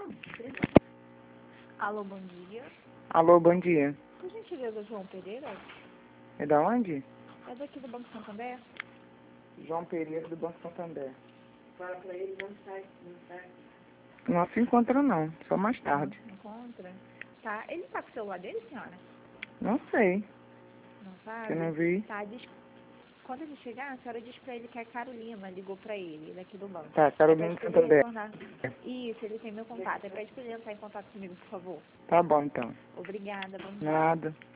Alô, bom dia. Alô, bom dia. Por gentileza, João Pereira? É da onde? É daqui do Banco Santander? João Pereira, do Banco Santander. Fala pra ele, não sai, não sai. Não se encontra não, só mais tarde. Não encontra? Tá, ele tá com o celular dele, senhora? Não sei, Não que sabe? eu não vi. Tá, quando ele chegar, a senhora diz pra ele que a Carolina ligou pra ele, daqui do banco. Tá, Carolina Pede pra ele Santander. retornar. Isso, ele tem meu contato. Pede pra ele entrar em contato comigo, por favor. Tá bom então. Obrigada, bom dia. Nada.